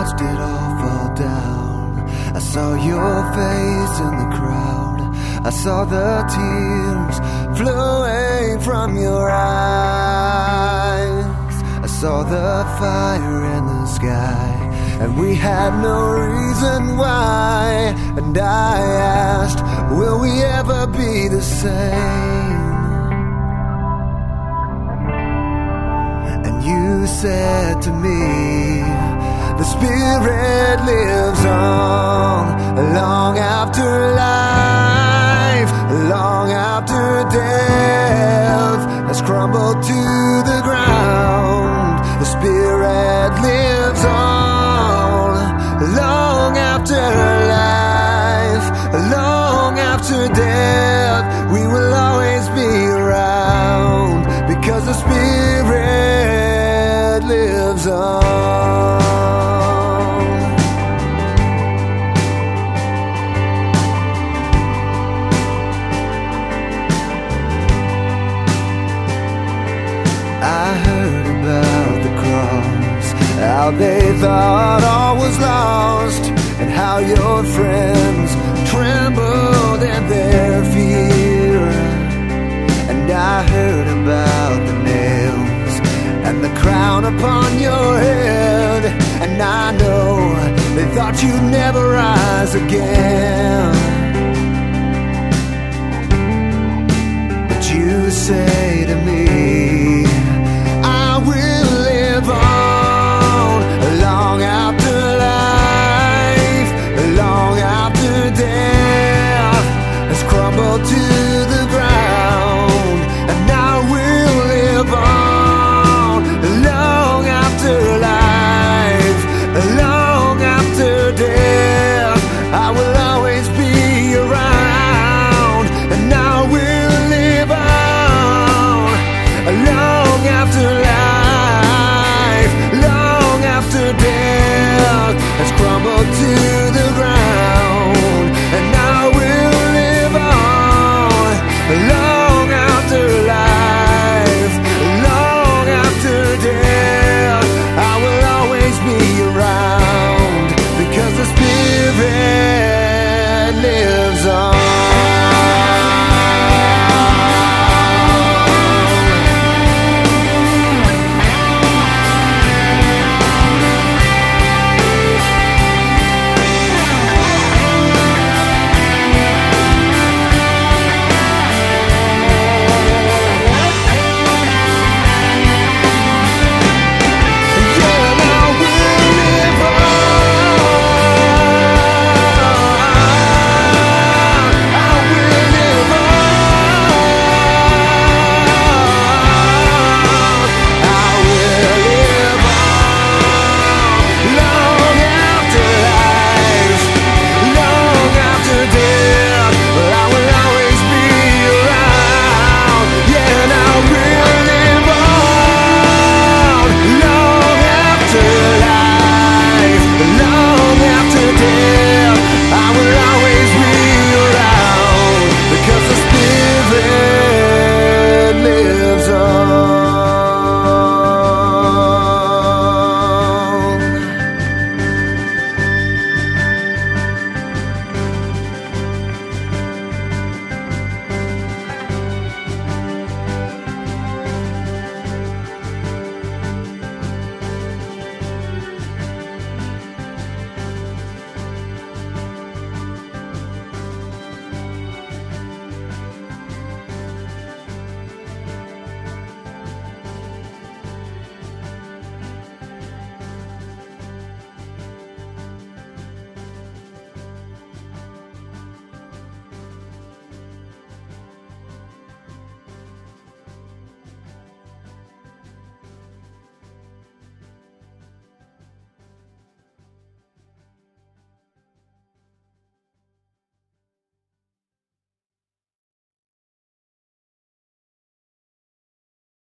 watched it all fall down. I saw your face in the crowd. I saw the tears flowing from your eyes. I saw the fire in the sky, and we had no reason why. And I asked, will we ever be the same? And you said to me, the spirit lives on long after life, long after death has crumbled to the ground. The spirit lives on long after life, long after death. We will always be around because the spirit lives on. I heard about the cross, how they thought all was lost, and how your friends trembled in their fear. And I heard about the nails and the crown upon your head, and I know they thought you'd never rise again.